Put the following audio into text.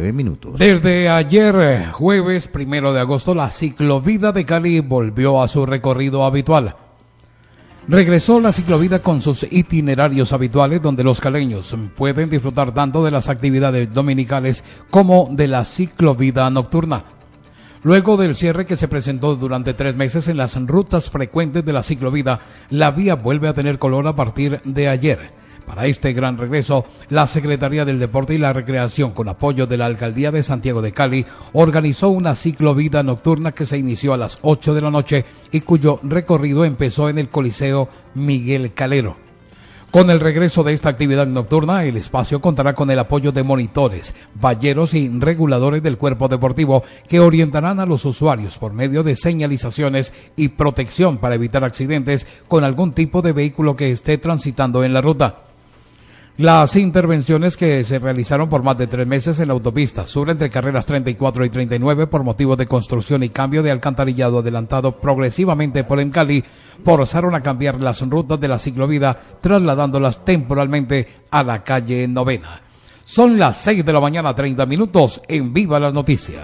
minutos. Desde ayer, jueves 1 de agosto, la ciclovía de Cali volvió a su recorrido habitual. Regresó la ciclovía con sus itinerarios habituales, donde los caleños pueden disfrutar tanto de las actividades dominicales como de la ciclovía nocturna. Luego del cierre que se presentó durante 3 meses en las rutas frecuentes de la ciclovía, la vía vuelve a tener color a partir de ayer. Para este gran regreso, la Secretaría del Deporte y la Recreación, con apoyo de la Alcaldía de Santiago de Cali, organizó una ciclovía nocturna que se inició a las 8 de la noche y cuyo recorrido empezó en el Coliseo Miguel Calero. Con el regreso de esta actividad nocturna, el espacio contará con el apoyo de monitores, valleros y reguladores del cuerpo deportivo que orientarán a los usuarios por medio de señalizaciones y protección para evitar accidentes con algún tipo de vehículo que esté transitando en la ruta. Las intervenciones que se realizaron por más de 3 meses en la autopista sur entre carreras 34 y 39 por motivos de construcción y cambio de alcantarillado adelantado progresivamente por Cali forzaron a cambiar las rutas de la ciclovía, trasladándolas temporalmente a la calle Novena. Son las 6 de la mañana, 30 minutos, en Viva las Noticias.